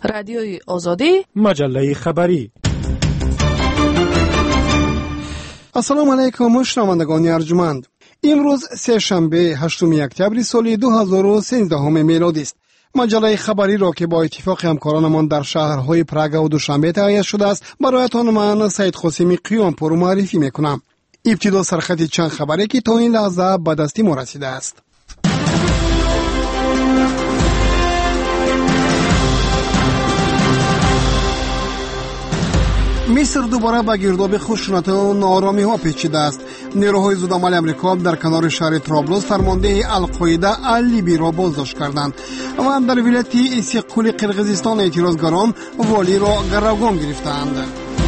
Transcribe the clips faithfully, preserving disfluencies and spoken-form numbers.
رادیوی آزادی، مجله خبری. السلام علیکم شنوندگان ارجمند. امروز سه شنبه هشتم اکتبر سال دو هزار و سیزده میلادی است. مجله خبری را که با اتفاق همکارانمان در شهرهای پراگ و دوشنبه تهیه شده است برایتان من سید قاسمی قیامپور معرفی میکنم. ابتدا سرخط چند خبری که تا این لحظه به دست ما رسیده است. مصر دوباره به گرداب خشونت و ناآرامی ها پیچیده است. نیروهای زودعمل امریکا در کنار شهر طرابلس فرمانده القاعده اللیبی را بازداشت کردند و در ولایت اسیقکول قرقیزستان اعتراضگران والی را گروگان گرفتند.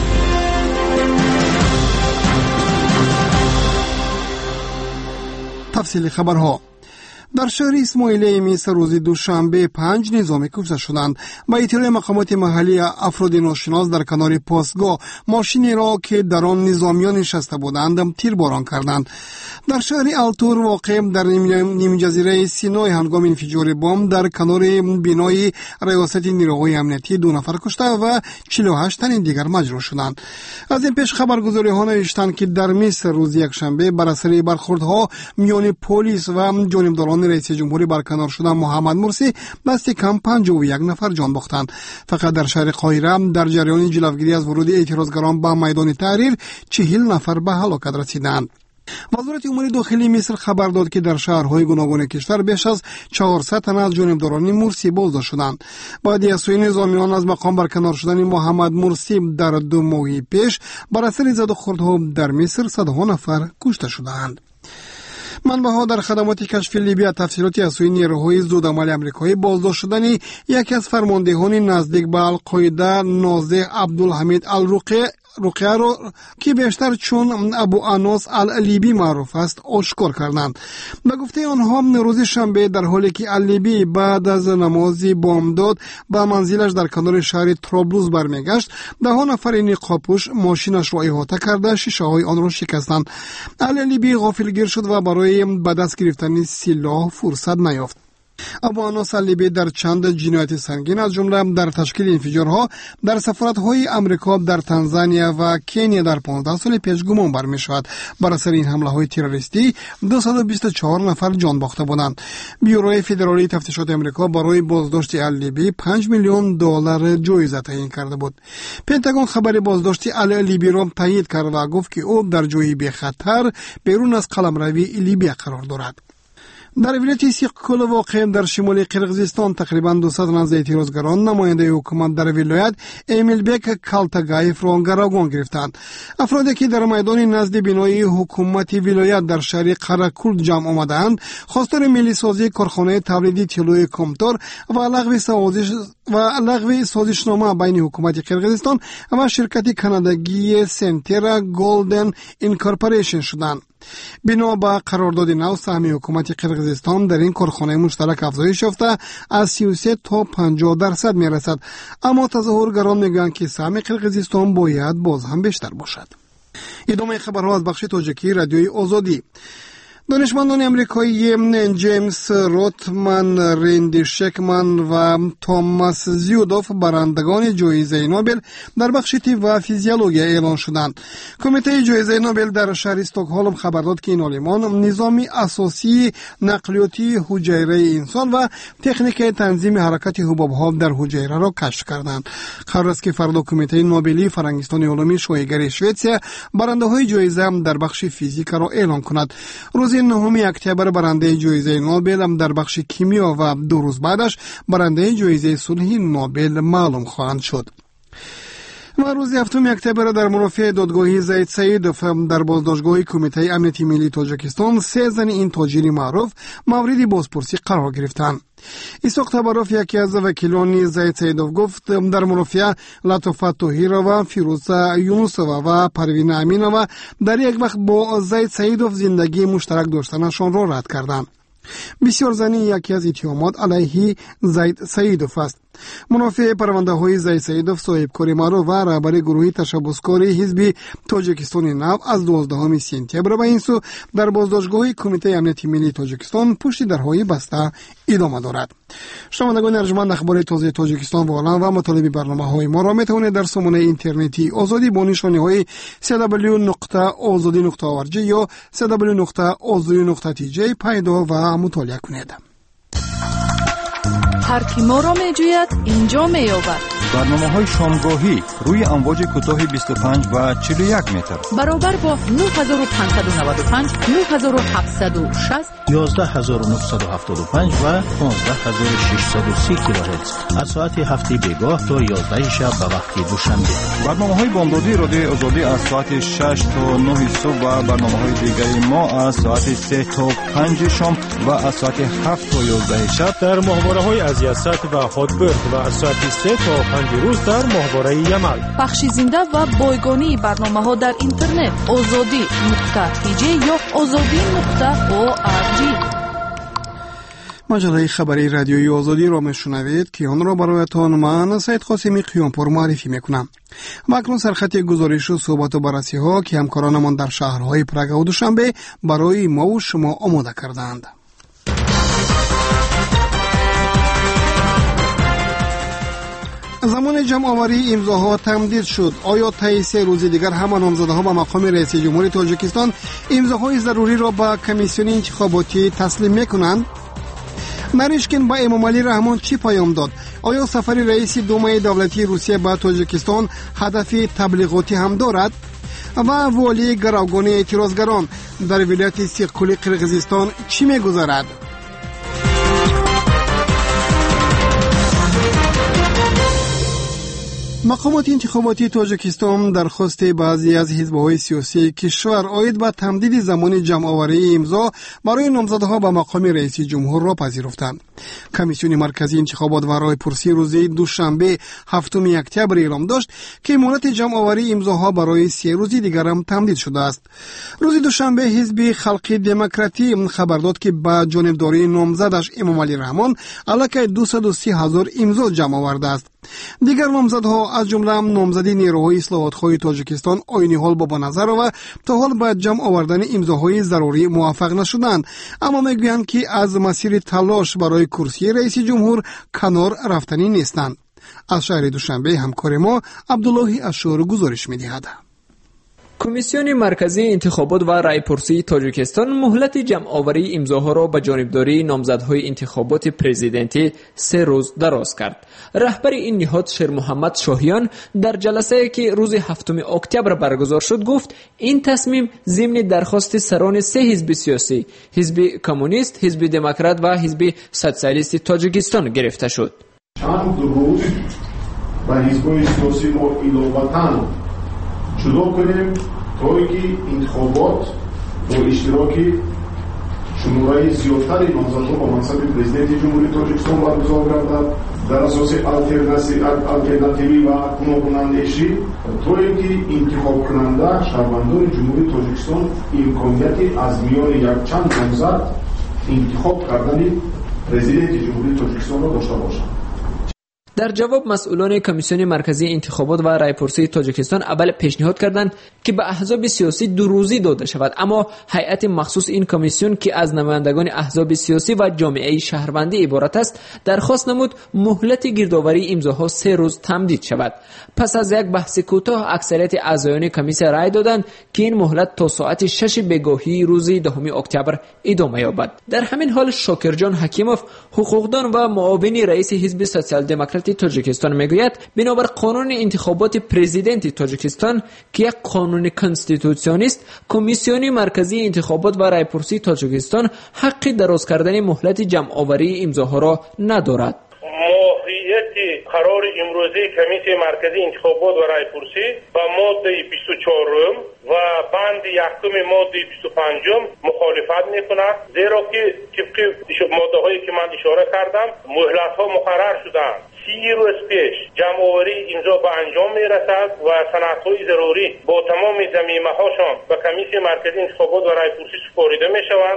تفصیل خبرها. در شهر اسماعیلیه مصر روز دوشنبه پنج نظامی کشته شدند. با اطلاع مقامات محلی افراد ناشناس در کنار پاسگاه ماشینی را که در آن نظامیان نشسته بودند تیرباران کردند. در شهر التور واقع در نیم جزیره سینای هنگام انفجار بمب در کنار بنای ریاست نیروهای امنیتی دو نفر کشته و چهل و هشت تن دیگر مجروح شدند. از این پیش خبرگزاری ها نوشتند که در مصر روز یکشنبه بر اثر برخوردها میان پلیس و جانبداران رئیس جمهوری برکنار شدن محمد مرسی دست کم پنجاه و یک نفر جان باختند. فقط در شهر قاهره در جریان جلوگیری از ورود اعتراضگران به میدان تحریر چهل نفر به هلاکت رسیدند. وزارت امور داخلی مصر خبر داد که در شهرهای گوناگون کشور بیش از چهارصد تن از جانبداران مرسی بازداشت شدند. بعد از سوی نظامیان از مقام برکنار شدن محمد مرسی در دو ماه پیش بر اثر زد و خوردها در مصر صدها نفر کشته شدند. منبع‌ها در خدمات کشف لیبی تفصیلاتی از سوی نیروهای زودعمل آمریکایی بازداشت شدن یکی از فرماندهان نزدیک به القاعده نازح عبدالحمید الرقیع رقیه را که بیشتر چون ابو اناس اللیبی معروف است آشکار کردند. به گفته آنها روز شنبه در حالی که اللیبی بعد از نماز بامداد به منزلش در کنار شهر طرابلس برمیگشت ده نفر نقابپوش ماشینش را احاطه کرده شیشه های آن را شکستند. اللیبی غافلگیر شد و برای به دست گرفتن سلاح فرصت نیافت. ابو اناس اللیبی در چند جنایت سنگین از جمله در تشکیل انفجارها در سفارت‌های آمریکا در تانزانیا و کنیا در پانزده سال پیش گمان بر می‌شود. بر اثر این حمله‌های تروریستی دویست و بیست و چهار نفر جان باخته بودند. بیوروی فدرالی تفتیشات آمریکا برای بازداشت اللیبی پنج میلیون دلار جایزه تعیین کرده بود. پنتاگون خبر بازداشت اللیبی را تایید کرد و گفت که او در جایی بی خطر بیرون از قلمروی لیبی قرار دارد. در ولایت اسیقکول واقع در شمال قرقیزستان تقریبا دویست تن از اعتراضگران نماینده حکومت در ولایت امیلبک کالتاگایف را گروگان گرفتند. افرادی که در میدان نزد بنای حکومت ولایت در شهر قراکول جمع آمدند خواستار ملی سازی کارخانه تولیدی طلای کمتر و لغو سازش و لغو سازشنامه بین حکومت قرقیزستان و شرکت کانادایی سنترا گلدن اینکورپوریشن شدند. بنا به قرارداد نو سهم حکومت قرقیزستان در این کارخانه مشترک افزایش یافته از سی و سه تا پنجاه درصد می رسد، اما تظاهرگران میگویند که سهم قرقیزستان باید باز هم بیشتر باشد. ادامه خبرها از بخش تاجیکی رادیوی آزادی. دانشمندان امریکایی جیمز روتمن، رندی شکمن و توماس زیودوف برندگان جایزه نوبل در بخش طب و فیزیولوژی اعلان شدند. کمیته جایزه نوبل در شهر استکهلم خبر داد که این عالمان نظام اساسی نقلیاتی حجره انسان و تکنیک تنظیم حرکت حباب‌ها در حجره را کشف کردند. قرار است که فردا کمیته نوبلی فرنگستان علومی شایگری سوئیسرا برنده‌های جایزه در بخش فیزیک را اعلان کند. روز نهم اکتبر برنده جایزه نوبل هم در بخش کیمیا و دو روز بعدش برنده جایزه صلح نوبل معلوم خواهند شد. و روز هفتم اکتبر در مرافع دادگاهی زید سیدوف در بازداشتگاه کمیته امنیتی ملی تاجیکستان سه زن این تاجر معروف مورد بازپرسی قرار گرفتند. ایساق تبروف یکی از وکیلان زید سیدوف گفت در مرافع لطفت طاهرova، فیروزه یونسova و پروین امینova در یک وقت با زید سیدوف زندگی مشترک داشتنشان را رد کردند. بسیار زنی یکی از اتهامات علیه زید سیدوف است. منافع پرونده‌های زی سیدوف صاحبکار معروف و رهبر گروه تشبسکاری حزب تاجیکستان نو از دوازدهم سپتامبر به این سو در بازداشتگاه کمیته امنیت ملی تاجیکستان پشت درهای بسته ادامه دارد. شنوندگان ارجمند، اخبار تازه تاجیکستان و عالم و مطالب برنامه‌های ما را می‌توانید در سامانه اینترنتی آزادی با نشانه‌های دبلیو دبلیو دبلیو نقطه آزادی نقطه او آر جی یا دبلیو دبلیو دبلیو نقطه آزادی نقطه تی جی پیدا و مطالعه کنید. هر کی ما را می‌جوید اینجا می‌یابد. برنامه‌های شامگاهی روی امواج کوتاه بیست و پنج و چهل و یک متر برابر با نه هزار و پانصد و نود و پنج، نه هزار و هفتصد و شصت، یازده هزار و نهصد و هفتاد و پنج و پانزده هزار و ششصد و سی کیلوهرتز از ساعت هفت بیگاه تا یازده شب به وقت دوشنبه. برنامه‌های بامدادی رادیو آزادی از ساعت شش تا نه صبح و برنامه‌های دیگر ما از ساعت سه تا پنج شام و از ساعت هفت تا یازده شب در ماهواره‌های از یاسات و هاتبرگ و از ساعت سه تا پنج روز در ماهواره یمل. پخش زنده و بایگانی برنامه‌ها در اینترنت آزادی نقطه تی جی یا آزادی نقطه او آر جی. مجله خبری رادیوی آزادی را میشنوید که آن را برایتان من سید قاسمی قیامپور معرفی میکنم. و اکنون سرخط گزارش و صحبت و بررسی ها که همکارانمان در شهرهای پراگ و دوشنبه برای ما و شما آماده کردند. زمان جمع آوری امضاها تمدید شد. آیا طی سه روز دیگر همه نامزدها به مقام رئیس جمهوری تاجیکستان امضاهای ضروری را به کمیسیون انتخاباتی تسلیم میکنند؟ نریشکین با امام علی رحمان چی پیام داد؟ آیا سفر رئیس دومای دولتی روسیه به تاجیکستان هدف تبلیغاتی هم دارد؟ و والی گروگان اعتراضگران در ولایت سیقکولی قرقیزستان چی میگذارد؟ مقامات انتخاباتی تاجیکستان درخواست بعضی از حزب‌های سیاسی کشور عاید به تمدید زمان جمع‌آوری امضا برای نامزدها به مقام رئیس جمهور را پذیرفتند. کمیسیون مرکزی انتخابات و راهپرسی روز دوشنبه هفتم اکتبر اعلام داشت که مهلت جمع‌آوری امضاها برای سه روز دیگر هم تمدید شده است. روز دوشنبه حزب خلقی دموکراتی خبر داد که با جانبداری نامزدش امام علی رحمان علاکه دویست و سی هزار امضا جمع آورده است. دیگر نامزدها از جمله نامزدی نیروهای اصلاحات‌خواه تاجیکستان عینی حال با نظر و تا حال به جمع آوردن امضاهای ضروری موفق نشدند، اما میگویند که از مسیر تلاش برای کرسی رئیس جمهور کنار رفتنی نیستند. از شهر دوشنبه همکار ما عبدالله اشور گزارش می‌دهد. کمیسیون مرکزی انتخابات و رایپرسی تاجیکستان مهلت جمع‌آوری امضاها را به جانبداری نامزدهای انتخابات پرزیدنتی سه روز دراز کرد. رهبر این نهاد شیر محمد شاهیان در جلسه که روز هفتم اکتبر برگزار شد گفت این تصمیم ضمن درخواست سران سه حزب سیاسی، حزب کمونیست، حزب دموکرات و حزب سوسیالیست تاجیکستان گرفته شد. چند روز با حزب‌های سیاسی ما ایلوبتن جدا کنیم تا اینکه انتخابات با اشتراک شماره زیادتری نامزدها با منصب پرزیدنت جمهوری تاجیکستان برگزار گردد در اساس آلترناتیوی و گوناگوننده‌ای تا اینکه انتخاب کننده شهروندان جمهوری تاجیکستان امکانیت از میان یک چند نامزد انتخاب کردن پرزیدنت جمهوری تاجیکستان را داشته باشند. در جواب مسئولان کمیسیون مرکزی انتخابات و رایپرسی تاجیکستان اول پیشنهاد کردند که به احزاب سیاسی دو روزی داده شود، اما هیئت مخصوص این کمیسیون که از نمایندگان احزاب سیاسی و جامعه شهروندی عبارت است درخواست نمود مهلت گردآوری امضاها سه روز تمدید شود. پس از یک بحث کوتاه اکثریت اعضایان کمیسیون رای دادند که این مهلت تا ساعت شش بیگاهی روز دهم اکتبر ادامه یابد. در همین حال شاکرجان حکیموف حقوقدان و معاون رئیس حزب سوسیال دموکرات تاجیکستان میگوید بنابر قانون انتخابات پرزیدنت تاجیکستان که یک قانون کنستیتوسیونی است، کمیسیون مرکزی انتخابات و رایپرسی تاجیکستان حق دراز کردن مهلت جمع آوری امضاها را ندارد. ماهیت قرار امروزی کمیته مرکزی انتخابات و رایپرسی با ماده بیست و چهار و بند یکم ماده بیست و پنج مخالفت میکند، زیرا که طبق ماده هایی که من اشاره کردم مهلت ها مقرر شدند. سی روز پیش جمع آوری امضا به انجام میرسد و سند های ضروری با تمام ضمیمه هاشان به کمیته مرکزی انتخابات و رایپرسی سپرده میشوند.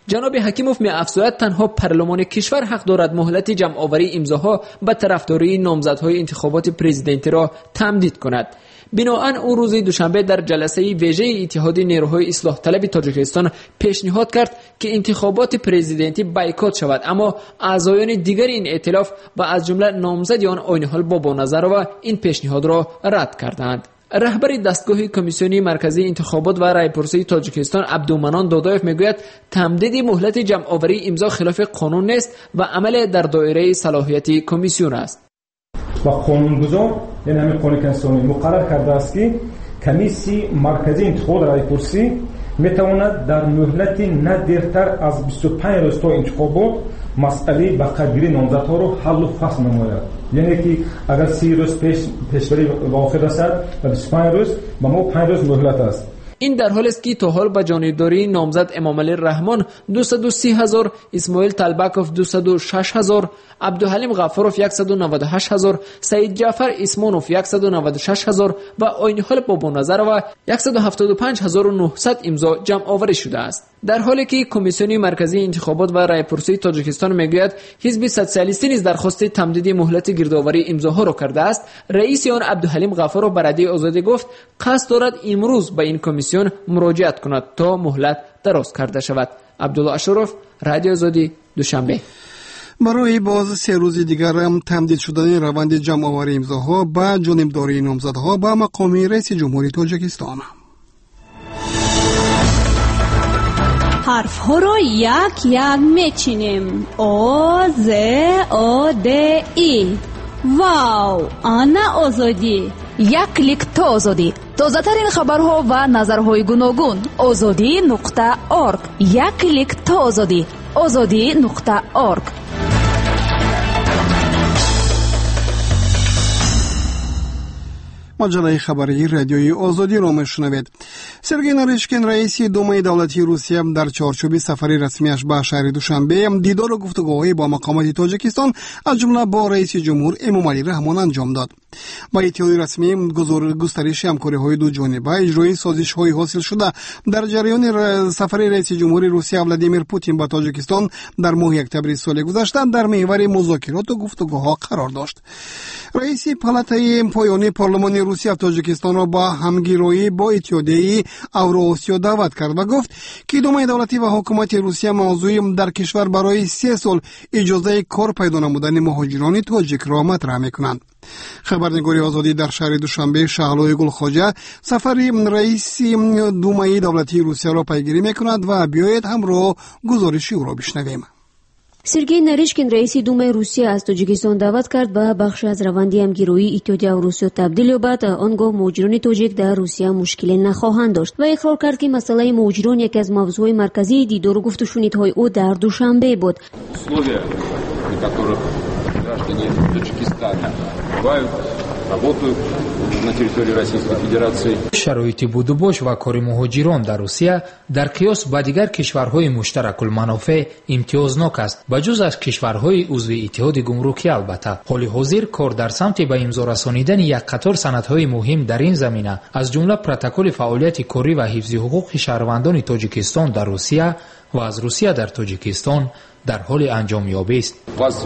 جناب حکیموف می افزاید تنها پارلمان کشور حق دارد مهلت جمع آوری امضاها به طرفداری نامزدهای انتخابات پرزیدنتی را تمدید کند. بنابراین او روز دوشنبه در جلسه ویژه اتحاد نیروهای اصلاح طلب تاجیکستان پیشنهاد کرد که انتخابات پرزیدنتی بایکوت شود، اما اعضایان دیگر این ائتلاف و از جمله نامزد آن عین حال بابا نظر و این پیشنهاد را رد کردند. رهبر دستگاه کمیسیون مرکزی انتخابات و رایپرسی تاجیکستان عبدالمنان دادایف میگوید تمدید مهلت جمع آوری امضا خلاف قانون است و عمل در دایره صلاحیت کمیسیون است. و قانونگذار یعنی همین قانون کنستیتوسیونی مقرر کرده است که کمیسی مرکزی انتخابات رایپرسی میتواند در مهلت نه دیرتر از بیست و پنج روز تا انتخابات مسئله به قدری نامزدها رو حل و فصل نماید. یعنی که اگر سی روز پیش پیشبری واقع رسد و بیست و پنج روز با ما پنج روز مهلت است. این در حالی است که تا حال به جانبداری نامزد امامعلی رحمان دویست و سی هزار، اسماعیل طلبکوف دویست و شش هزار، عبدالحلیم غفاروف صد و نود و هشت هزار، سعید جعفر اسمانوف صد و نود و شش هزار و عین حال بابا نظر و صد و هفتاد و پنج هزار و نهصد امضا جمع آوری شده است. در حالی که کمیسیون مرکزی انتخابات و رایپرسی تاجیکستان میگوید حزب سوسیالیستی نیز درخواست تمدید مهلت گردآوری امضاها را کرده است، رئیس آن عبدالحلیم غفاروف به رادیو آزادی گفت قصد دارد امروز به این کمیسیون مراجعت کند تا مهلت دراز کرده شود. عبدالله اشرف، رادیو آزادی، دوشنبه. برای باز سه روز دیگر هم تمدید شدن روند جمع آوری امضاها با جانبداری نامزدها به مقام رئیس جمهوری تاجیکستان. حرف ها را یک یک میچینیم. او ز او د ای. واو، آنا آزادی. یک کلیک تا آزادی. تازه ترین خبرها و نظرهای گوناگون. آزادی نقطه اورگ. یک کلیک تا آزادی. آزادی نقطه اورگ. مجله خبری رادیوی آزادی را میشنوید. سرگئی ناریشکین رئیس دومای دولتی روسیه در چارچوب سفر رسمیش به شهر دوشنبه دیدار و گفتگوهای با مقامات تاجیکستان از جمله با رئیس جمهور امامعلی رحمان انجام داد. با اطلاع رسمی گسترش همکاری‌های دو جانبه، اجرای سازش‌های حاصل شده در جریان سفر رئیس جمهور روسیه ولادیمیر پوتین به تاجیکستان در ماه اکتبر سال گذشته در محور مذاکرات و گفتگوها قرار داشت. رئیس پالاتای پایانی پارلمان روسیه تاجیکستان را با همگرایی با اتحادیه اوراسیا دعوت کرد و گفت که دومای دولتی و حکومت روسیه موضوع در کشور برای سه سال اجازه کار پیدا نمودن مهاجران تاجیک را مطرح می‌کنند. خبرنگاری آزادی در شهر دوشنبه شهلوی گلخواجه سفر رئیس دومای دولتی روسیه را پیگیری می‌کند و بیایید همراه گزارشی او را بشنویم. سرگئی ناریشکین رئیس دومای روسیه از تاجیکستان دعوت کرد به بخش از روند همگرایی اتحادیه اوراسیا تبدیل یابد. آنگاه مهاجران تاجیک در روسیه مشکلی نخواهند داشت و اقرار کرد که مسئله مهاجران یکی از موضوعهای مرکزی دیدار و گفت و شنودهای او در دوشنبه بود. شرایط بود و باش و کار مهاجران در روسیه در قیاس با دیگر کشورهای مشترک المنافع امتیازناک است، بجز از کشورهای عضو اتحاد گمرکی. البته حال حاضر کار در سمت به امضا رسانیدن یک قطار سندهای مهم در این زمینه از جمله پروتکل فعالیت کاری و حفظ حقوق شهروندان تاجیکستان در روسیه و از روسیه در تاجیکستان در حال انجام یابی است.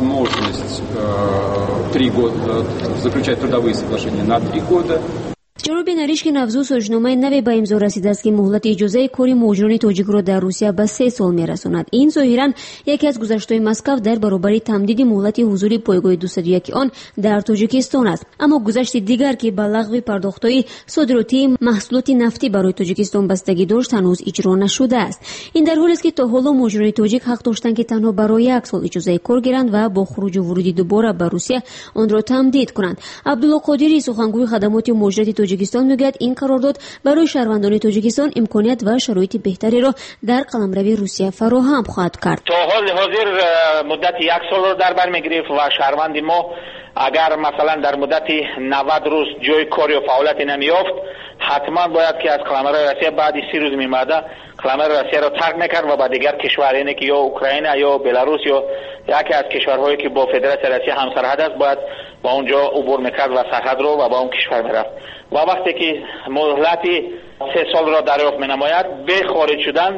جناب ناریشکین افزود سازنامه نوی به امضا رسیده است که مهلت اجازه کاری مهاجران تاجیک را در روسیه به سه سال میرساند. این ظاهرا یکی از گذشته‌های مسکو در برابر تمدید مهلت حضور پایگاه دویست و یک آن در تاجیکستان است. اما گذشت دیگر که به لغو پرداخت‌های صادراتی محصولات نفتی برای تاجیکستان بستگی داشت هنوز اجرا نشده است. این در حالی است که تا حالا مهاجران تاجیک حق داشتند که تنها برای یک سال اجازه کار گیرند و با خروج و ورود دوباره به روسیه آن را تمدید کنند. عبدالله قادری سخنگوی خدمات مهاجرت تاجیکستان میگوید این قرارداد برای شهروندان تاجیکستان امکانیت و شرایط بهتری را در قلمرو روسیه فراهم خواهد کرد. تا حال حاضر مدت یک سال را در بر میگرفت و شهروند ما اگر مثلا در مدت نود روز جای کاری و فعالیت نمیافت حتما باید که از قلمرو روسیه بعد سی روز میماده قلمرو روسیه را ترک میکرد و با دیگر کشور یعنی که یا اوکراین یا بلاروس یا یکی از کشورهایی که با فدراسیون روسیه همسرحد است باید با اونجا عبور میکرد و سرحد رو و با اون کشور میرفت و وقتی که مهلت سه سال را دریافت مینماید به خارج شدن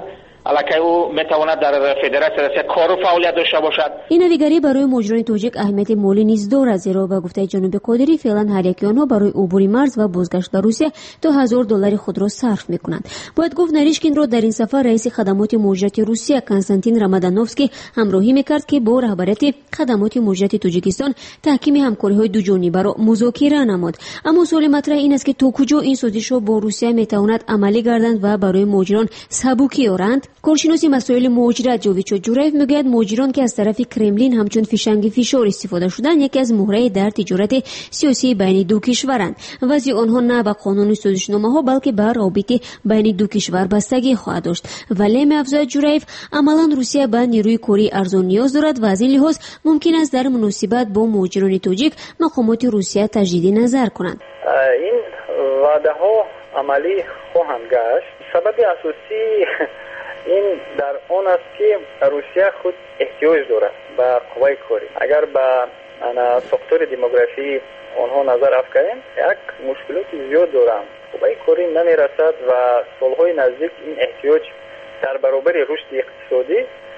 الکی او میتواند در فدراسیون روسیه کار و فعالیت داشته باشد. این نویگری برای مهاجران تاجیک اهمیت مالی نیز دارد، زیرا به گفته جناب قادری فعلا هر یکی آنها برای عبور مرز و بازگشت به روسیه دو هزار دلار خود را صرف میکنند. باید گفت نریشکین را در این سفر رئیس خدمات مهاجرت روسیه کنستانتین رامادانوفسکی همراهی میکرد که با رهبریت خدمات مهاجرت تاجیکستان تحکیم همکاری‌های دو جانبه را مذاکره نمود. اما سوال مطرح این است که تا کجا این سازش‌ها با روسیه میتواند عملی گردند و برای مهاجران سبوکی آورند. کارشناس مسائل مهاجرت جاوید جورایف میگوید مهاجران که از طرف کرملین همچون فشنگ فشار استفاده شدند یکی از مهره در تجارت سیاسی بین دو کشورند. وضع آنها نه به قانون سازشنامه‌ها بلکه به رابطه بین دو کشور بستگی خواهد داشت. ولی می‌افزاید جورایف عملاً روسیه به نیروی کاری ارزان نیاز دارد و از این لحاظ ممکن است در مناسبت با مهاجران تاجیک مقامات روسیه تجدید نظر کنند. این وعده‌ها عملی خواهند گشت. سبب اساسی این در آن است که روسیه خود احتیاج دارد به قوای کاری. اگر به ساختار دموگرافی آنها نظر افکنیم یک مشکلات زیاد دارند. قوای کاری نمیرسد و سالهای نزدیک این احتیاج در برابر رشد اقتصادی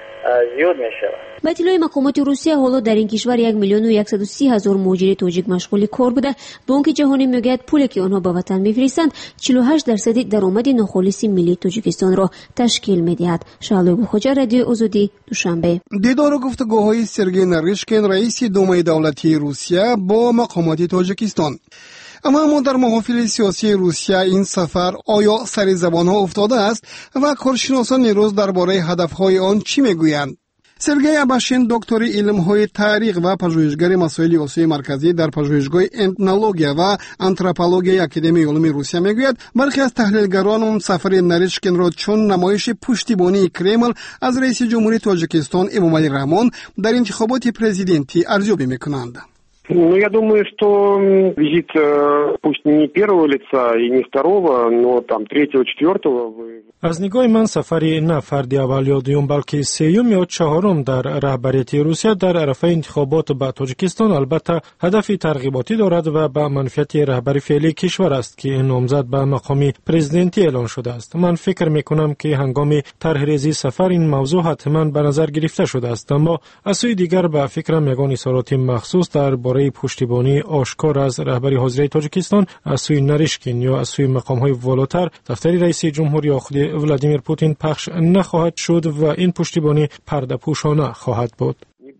زیاد می شود. به اطلاع مقامات روسیه حالا در این کشور یک میلیون و صد و سی هزار مهاجر تاجیک مشغول کار بوده. بانک جهانی میگوید پولی که آنها به وطن میفرستند چهل و هشت درصد درآمد ناخالص ملی تاجیکستان را تشکیل میدهد. شعلو بخوجا، رادیو آزادی، دوشنبه. دیدار و گفتگوهای سرگئی نریشکین رئیس دومای دولتی روسیه با مقامات تاجیکستان. اما ما در محافل سیاسی روسیه این سفر آیا سر زبان ها افتاده است و کارشناسان نیروز درباره هدفهای آن چی میگویند؟ سرگئی اباشین دکتری علم‌های تاریخ و پژوهشگر مسائل آسیای مرکزی در پژوهشگاه اتنولوژیا و آنتروپولوژی اکادمی علوم روسیه میگوید برخی از تحلیلگران سفر نریشکین را چون نمایش پشتیبانی کرمل از رئیس جمهوری تاجیکستان امامعلی رحمان در انتخابات پرزیدنتی ارزیابی میکنند. Ну, я думаю, что визит, пусть не первого лица и не второго, но там третьего, четвертого. از نگاه من سفری نه فردی اول یا دوم بلکه سیوم یا چهارم در رهبریت روسیه در عرصه انتخابات به تاجیکستان البته هدف ترغیباتی دارد و به منفعت رهبری فعلی کشور است که نامزد به مقام پرزیدنتی اعلان شده است. من فکر میکنم که هنگام طرح ریزی سفر این موضوع حتما به نظر گرفته شده است، اما از سوی دیگر به فکرم یگان اظهارات مخصوص درباره پشتیبانی آشکار از رهبری حاضر تاجیکستان از سوی نریشکین یا از سوی مقام‌های والاتر دفتر رئیس جمهوری خود ولادیمیر پوتین پخش نخواهد شد و این پشتیبانی پرده پوشانه خواهد بود.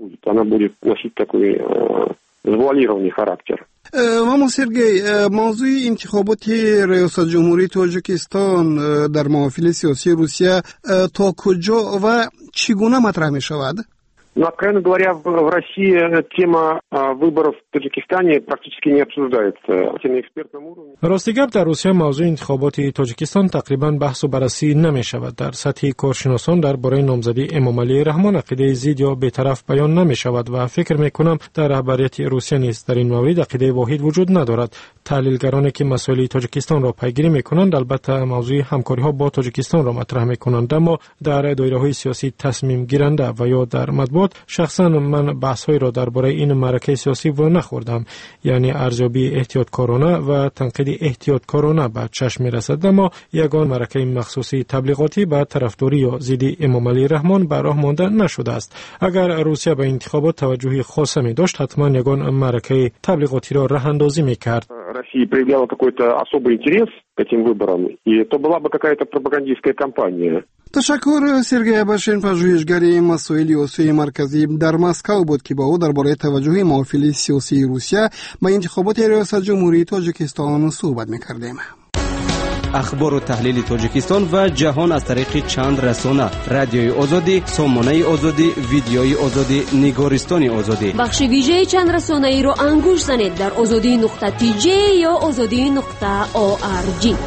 ماما سرگئی، موضوع انتخابات ریاست جمهوری تاجیکستان در محافل سیاسی روسیه تا کجا و چگونه مطرح می شود؟ Но, откровенно говоря, в России тема выборов в Таджикистане практически не обсуждается на экспертном уровне. راستی گپ در روسیه موضوع انتخابات تاجیکستان تقریبا بحث و بررسی نمی شود. در سطح کارشناسان درباره نامزدی امامعلی رحمان عقیده ضد یا بی‌طرف بیان نمی شود و فکر می کنم در رهبریت روسیه نیز در این مورد عقیده واحد وجود ندارد. تحلیلگرانی که مسائل تاجیکستان را پیگیری می کنند البته موضوع همکاری ها با تاجیکستان را مطرح می کنند، اما در دایره های سیاسی تصمیم گیرنده و یا در مطبوعات شخصا من بحث‌های را درباره این معرکه سیاسی ور نخوردم، یعنی ارزیابی احتیاطکارانه و تنقید احتیاطکارانه به چشم می‌رسد، اما یگان معرکه مخصوصی تبلیغاتی به طرفداری یا ضد امامعلی رحمان به راه مانده نشده است. اگر روسیه به انتخابات توجهی خاص می داشت حتما یگان معرکه تبلیغاتی را راه اندازی می‌کرد. Россия проявляла какой-то особый интерес к этим выборам, и то была бы какая-то пропагандистская кампания. تشکر. سرگئی اباشین پژوهشگر مسائل آسیای مرکزی در مسکو بود که با او درباره توجه محافل سیاسی روسیه به انتخابات ریاست جمهوری تاجیکستان صحبت می‌کردیم. اخبار و تحلیل تاجیکستان و جهان از طریق چند رسانه: رادیوی آزادی، سامانه آزادی، ویدیوی آزادی، نگارستان آزادی. بخش ویژه چند رسانه ای رو انگوش زنید در آزادی نقطه تی جی یا آزادی نقطه او آر جی.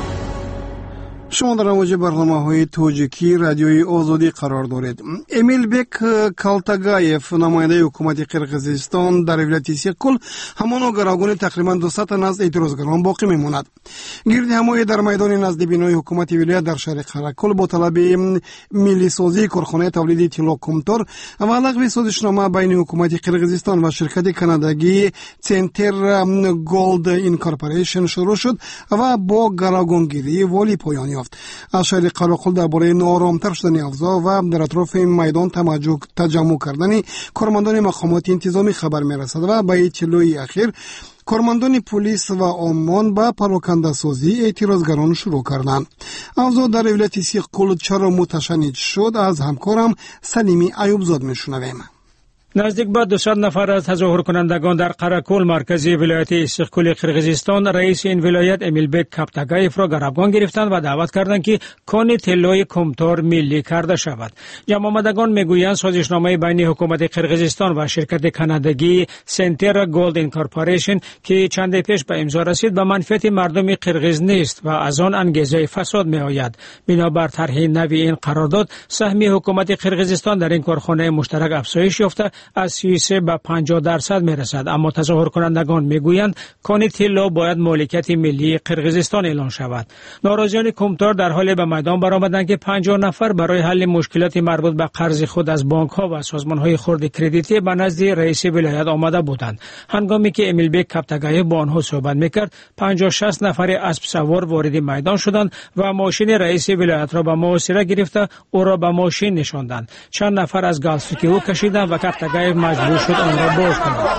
شما در اوج برنامه‌های تاجیکی رادیوی آزادی قرار دارید. امیل بک کالتاگایف، نماینده حکومت قرقیزستان در ولایت سیکل، همان گروگان تقریبا دویست تن از اعتراضگران باقی میماند. گردهمایی در میدان نزد بینای حکومت ولایت در شهر قرقل با طلب ملی سازی کارخانه تولید طلا کمتر و لغو سازشنامه بین حکومت قرقیزستان و شرکت کانادایی سنتر گولد اینکورپوریشن شروع شد و با گروگانگیری والی پایان یافت. از شهر قراقل درباره ناآرامتر شدن اوضاع و در اطراف میدان تجمع کردن کارمندان مقامات انتظامی خبر می‌رسد و به اطلاع اخیر کارمندان پلیس و عمان به پراکنده سازی اعتراضگران شروع کردند. اوضاع در ولایت سیغکل چرا متشنج شد از همکارم سلیمی ایوبزاد میشنویم. نزدیک به دویست نفر از تظاهر کنندگان در قراکول مرکزی ولایت اسیغکل قرقیزستان رئیس این ولایت امیل بیک کپتاگایف را گروگان گرفتند و دعوت کردند که کان طلای کمتار ملی کرده شود. جمع آمدگان میگویند سازشنامه بین حکومت قرقیزستان و شرکت کانادایی سنتر گولد اینکورپوریشن که چند پیش به امضا رسید به منفعت مردم قرقیز نیست و از آن انگیزه فساد می آید. بنابر طرح نوی این قرارداد سهم حکومت قرقیزستان در این کارخانه مشترک افزایش یافته از سی و سه به پنجاه درصد می رسد. اما تظاهر کنندگان می گویند کان طلا باید مالکیت ملی قرقیزستان اعلان شود. ناراضیان کمتار در حال به میدان برآمدند که پنجاه نفر برای حل مشکلات مربوط به قرض خود از بانک ها و سازمان های خرد کردیتی به نزد رئیس ولایت آمده بودند. هنگامی که امیل بیک کپتاگایف با آنها صحبت میکرد پنجاه شصت نفر اسب سوار وارد میدان شدند و ماشین رئیس ولایت را به محاصره گرفته او را به ماشین نشاندند. چند نفر از گالسوکی او کشیدند و کپتاگایف مجبور شد آن را باز کند.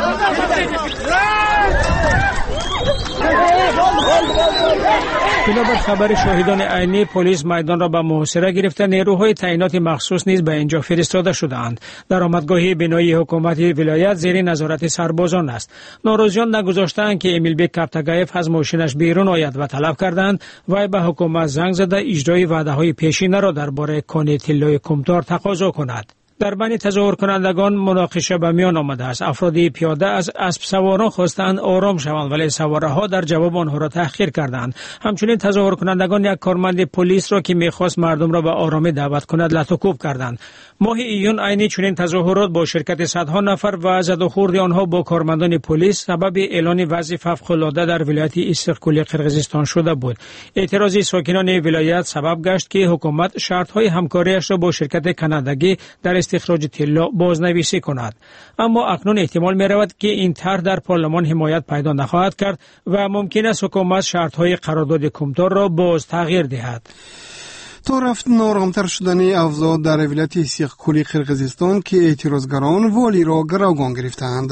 بنابر خبر شاهدان عینی پلیس میدان را به محاصره گرفته نیروهای تعینات مخصوص نیز به اینجا فرستاده شدهاند. درآمدگاه بنای حکومت ولایت زیر نظارت سربازان است. ناراضیان نگذاشتند که امیل بیک کپتاگایف از ماشینش بیرون آید و طلب کردند وی به حکومت زنگ زده اجرای وعده‌های پیشینه را درباره کان طلای کمتار تقاضا کند. در بین تظاهر کنندگان مناقشه به میان آمده است. افرادی پیاده از اسب سواران خواستند آرام شوند ولی سوارها در جواب آنها را تحقیر کردند. همچنین تظاهر کنندگان یک کارمند پلیس را که می‌خواست مردم را به آرامی دعوت کند لط و کوب کردند. ماه ایون عینی چنین تظاهرات با شرکت صدها نفر و زد و خورد آنها با کارمندان پلیس سبب اعلان وضع فوق‌العاده در ولایت اسیغکل قرقیزستان شده بود. اعتراض ساکنان ولایت سبب گشت که حکومت شرط‌های همکاریش را با شرکت کانادایی در استخراج طلا بازنویسی کند. اما اکنون احتمال می رود که این طرح در پارلمان حمایت پیدا نخواهد کرد و ممکن است حکومت شرط‌های قرارداد کمتار را باز تغییر دهد. تا رفت نارامتر شدن اوضاع در ولایت سیغکل قرقیزستان که اعتراضگران والی را گروگان گرفتند.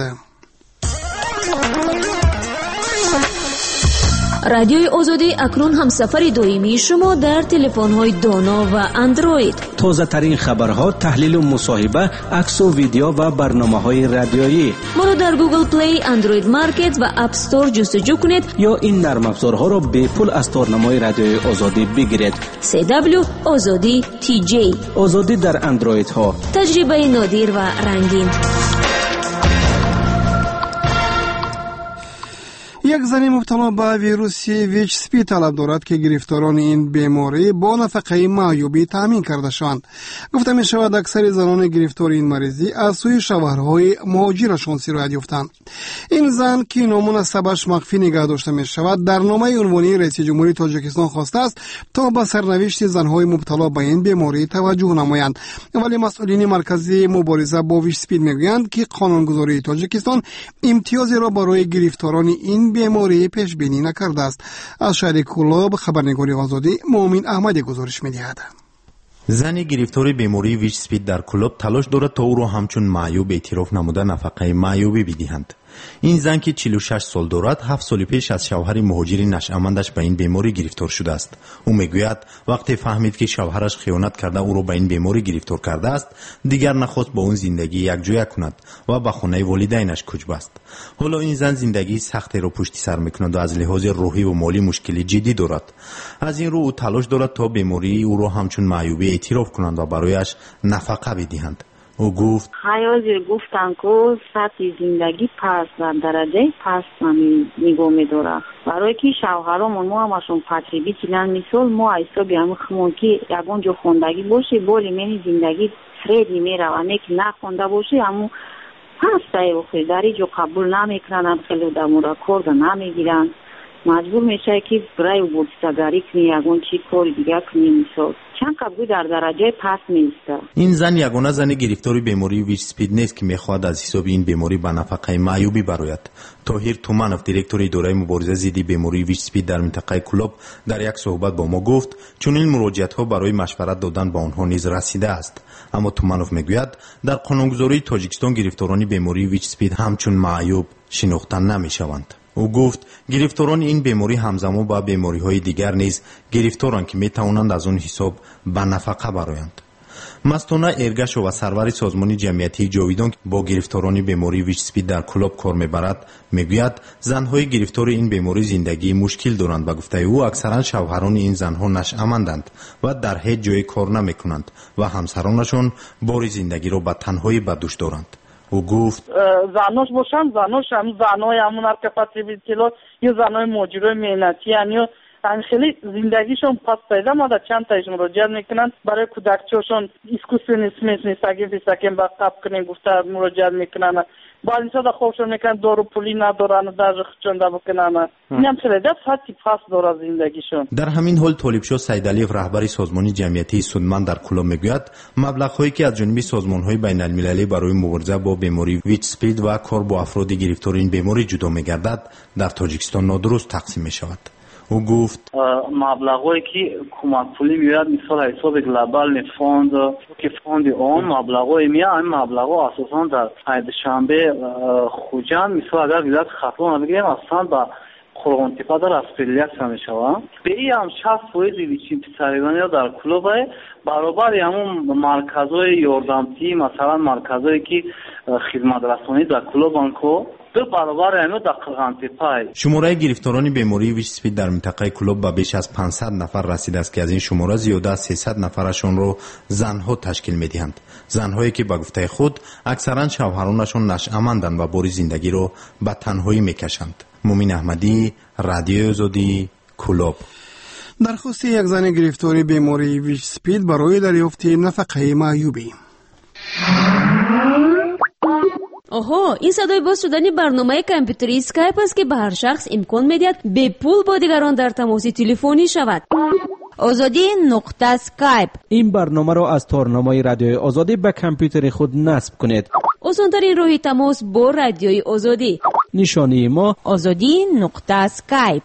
رادیوی آزادی اکنون هم سفر دائمی شما در تلفن‌های دانا و اندروید. تازه ترین خبرها، تحلیل و مصاحبه، عکس و ویدیو و برنامه‌های رادیویی. ما را در گوگل پلی، اندروید مارکت و اپ استور جستجو کنید یا این نرم افزارها را به پول از تارنمای رادیوی آزادی بگیرید. سی دبلیو آزادی تی جی. آزادی در اندروید ها. تجربه نادر و رنگین. یک زن مبتلا به ویروس ویچ سپی طلب دارد که گرفتاران این بیماری با نفقه معیوبی تامین کرده شوند. گفته می شود اکثر زنان گرفتار این مریضی از سوی شوهرهای مهاجرشان سیرایت یافتند. این زن که نام و نسبش مخفی نگه داشته می شود در نامه عنوانی رئیس جمهوری تاجیکستان خواسته است تا به سرنوشت زنهای مبتلا به این بیماری توجه نمایند. ولی مسئولین مرکزی مبارزه با ویچ سپی میگویند که قانونگذاری تاجیکستان امتیازی را برای گرفتاران این بیماری پیش بینی نکرده است. از شهر کلاب خبرنگاری آزادی مومن احمدی گزارش می‌دهد. زن گرفتار بیماری ویچ سپید در کلاب تلاش دارد تا او را همچون معیوب اعتراف نموده نفقه معیوبی بدهند. این زن که چهل و شش سال دارد هفت سال پیش از شوهر مهاجر نشأمندش به این بیماری گرفتار شده است. او میگوید وقتی فهمید که شوهرش خیانت کرده او را به این بیماری گرفتار کرده است دیگر نخواست با اون زندگی یکجا کند و به خانه والدینش کوچ بست. حالا این زن زندگی سختی را پشت سر میکند و از لحاظ روحی و مالی مشکلی جدی دارد. از این رو او تلاش دارد تا بیماری او را همچون معیوبی اعتراف کنند و برایش نفقه بدهند. او گفت حیازی گفتن که سطح زندگی پس و درجه پس همی نگاه میداره برای که شوهرامون ما همشون پتریبی چیلن مثال ما حسابی همه خمون که یکون جو خوندگی باشه بالی منی زندگی فریدی میره و نیک نخونده باشه همون هسته بخوری داری جو قبول نمیکنن خیلی دمورا کرده نمیگیرن مجبور میشه که برای بودستگاری کنی یکون چی کاری دیگه کنی مثال چند قبلی در درجه پس نیست. این زن یگانه زن گرفتار بیماری ویچ سپید نیست که میخواهد از حساب این بیماری به نفقه معیوبی براید. طاهر تومنوف دیرکتور اداره مبارزه ضد بیماری ویچ سپید در منطقه کلوب در یک صحبت با ما گفت چون این مراجعت ها برای مشورت دادن به آنها نیز رسیده است. اما تومنوف میگوید در قانونگذاری تاجیکستان گرفتاران بیماری ویچ سپید همچون معیوب شناخته نمیشوند. او گفت گرفتاران این بیماری همزمان با بیماری های دیگر نیز گرفتاران که می توانند از اون حساب به نفقه برآیند. مستانه ارگشو و سرور سازمان جمعیتی جاویدان با گرفتاران بیماری ویچ سپید در کلوب کار میبرد میگوید زنهای گرفتار این بیماری زندگی مشکل دارند و گفته او اکثرا شوهران این زنها نشأمندند و در هیچ جای کار نمیکنند و همسرانشان بار زندگی را به تنهایی بر دوش دارند. او گفت زناش باشن زناش هم زنای همون ارکفتی بیتیلات یا زنای ماجرای مهنتی یا خیلی زندگیشون پس پیدا ماده چند تایش مراجعت میکنن برای کودکچه‌شون اسکوسن اسمیس نیستگیم فیستگیم با قب کنیم گفته مراجعت میکنن با اینسا دا خوبشون میکنن دارو پولی ندارن در خچونده بکنن این هم خیلی دست حتی پس داره زندگیشون. در همین حال طالبشاه سیدعلیف رهبر سازمان جمعیتی سودمند در کلوب میگوید مبلغ‌هایی که از جانب سازمان‌های بین‌المللی برای مبارزه با بیماری ویچ سپید و کار با افراد گرفتار این بیماری جدا میگردد در تاجیکستان نادرست تقسیم میشود. او گفت مبلغایی که کمک پولی میاد مثل حساب گلوبال فاند که فاند اون مبلغایی میاد این مبلغا اساسا در شنبه خوجان مثل اگر ویلایت خطلون بگیم اصلا با قرغون تپه در اسپلیت میشوند به این هم شصت فیصد ویچین پسرگانی در کلوب برابر همون مرکزهای یاردمتی مثلا مرکزهایی که خدمت رسانی در کلوب انکو شماره گرفتاران بیماری ویچ سپید در منطقه کلوب به بیش از پانصد نفر رسیده است که از این شماره زیاده از سیصد نفرشان را زنها تشکیل میدهند. زنهایی که به گفته خود اکثرا شوهرانشان نشأمندند و بار زندگی را به تنهایی میکشند. مومین احمدی، رادیو آزادی، کلوب. درخواست یک زن گرفتار بیماری ویچ سپید برای دریافت نفقه معیوبی. آها، این صدای باز شدن برنامه کامپیوتری اسکایپ است که به هر شخص امکان میدهد به پول با دیگران در تماس تلفنی شود. آزادی نقطه اسکایپ. این برنامه را از تارنامه رادیوی آزادی به کامپیوتر خود نصب کنید. آسان‌ترین راه تماس با رادیوی آزادی. نشانی ما آزادی نقطه اسکایپ.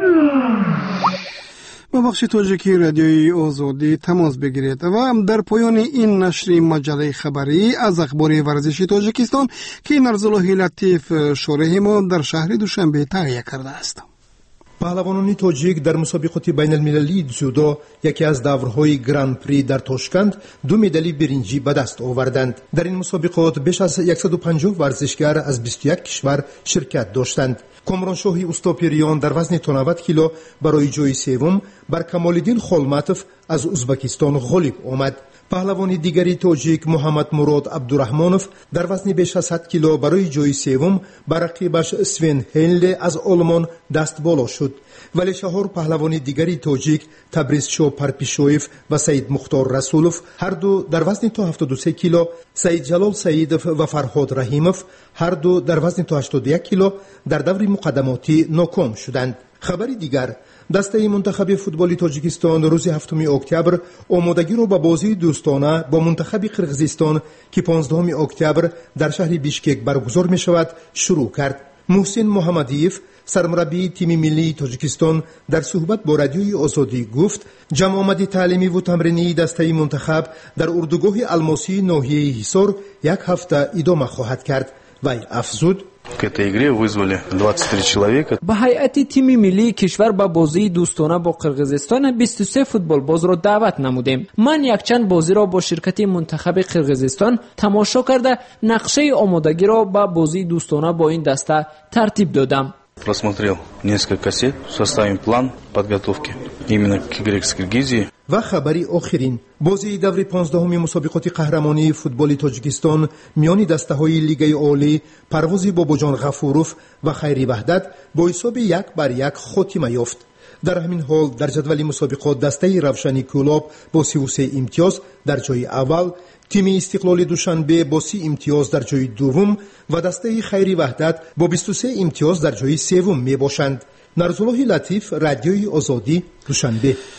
با بخش تاجیکی رادیوی آزادی تماس بگیرید و در پایان این نشر مجله خبری از اخبار ورزشی تاجیکستان که نرزالله لطیف شارح ما در شهر دوشنبه تهیه کرده است. پهلوانان تاجیک در مسابقات بین المللی جودو یکی از دورهای گران پری در تاشکند دو مدال برنجی به دست آوردند. در این مسابقات بیش از صد و پنجاه ورزشکار از بیست و یک کشور شرکت داشتند. کامرانشاهی اوستاپیریان در وزن تا نود کیلو برای جای سوم بر کمالالدین خولماتوف از ازبکستان غالب آمد. پهلوان دیگری تاجیک محمد مراد عبدالرحمانوف در وزن بیش از صد کیلو برای جای سوم بر رقیبش سوین هنل از آلمان دست بالا شد. ولی چهار پهلوان دیگری تاجیک تبریزشاه پرپیشویف و سید مختار رسولوف هر دو در وزن تا هفتاد و سه کیلو، سید جلال سیدوف و فرهاد رحیموف هر دو در وزن تا هشتاد و یک کیلو در دور مقدماتی ناکام شدند. خبری دیگر، دسته منتخب فوتبالی تاجیکستان روز هفتم اکتبر آمادگی را به بازی دوستانه با منتخب قرقیزستان که پانزدهم اکتبر در شهر بیشکک برگزار می شود شروع کرد. محسن محمدیف سرمربی تیم ملی تاجیکستان در صحبت با رادیوی آزادی گفت جمع آمدی تعلیمی و تمرینی دسته منتخب در اردوگاه الماسی ناحیه حصار یک هفته ادامه خواهد کرد. وی افزود к этой игре вызвали двадцать три человека. به هیئت تیم ملی کشور با بازی دوستانه با قرقیزستان بیست و سه فوتبال باز را دعوت نمودیم. من یک چند بازی را با شرکت منتخب قرقیزستان تماشا کرده نقشه آمادگی را با بازی دوستانه با این دسته ترتیب دادم. Просмотрел несколько кассет, составим план подготовки именно к игре с Киргизией. و خبری آخرین، بازی دور پانزدهم مسابقات قهرمانی فوتبال تاجیکستان میان دسته‌های لیگ عالی پروازی باباجان غفوروف و خیری وحدت با حساب یک بر یک خاتمه یافت. در همین حال در جدول مسابقات دسته روشنی کلوب با سی و سه امتیاز در جای اول، تیم استقلال دوشنبه با سی امتیاز در جای دوم و دسته خیری وحدت با بیست و سه امتیاز در جای سوم می باشند. نرزالله لطیف، رادیوی آزادی، دوشنبه.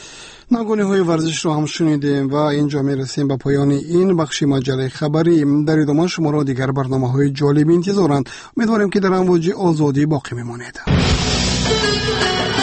نگونه های ورزش رو هم شنیدیم و اینجا می رسیم به پایان این بخش مجله خبری. در ادامه شما را دیگر برنامه های جالب انتظارند. امیدواریم که در امواج آزادی باقی میمانید.